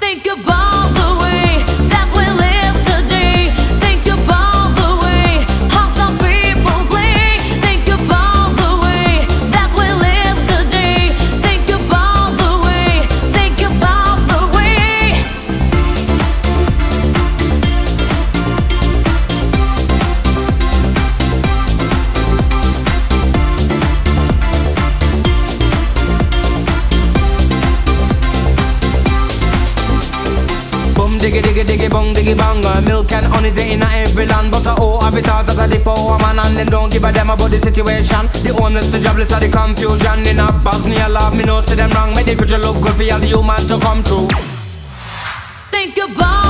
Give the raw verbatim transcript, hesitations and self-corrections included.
Think about the way that we live today. Think about the way how some people play. Think about the way that we live today. Think about the way, think about the way. Boom diggy diggy diggy bong diggy bong. uh, Milk and honey they in a every land. But uh, oh, I be thought that I the poor man and them don't give a damn about the situation. The owners, the jobless, are the confusion. In a Bosnia love, me no see them wrong. Make the future look good for all the human to come true. Think about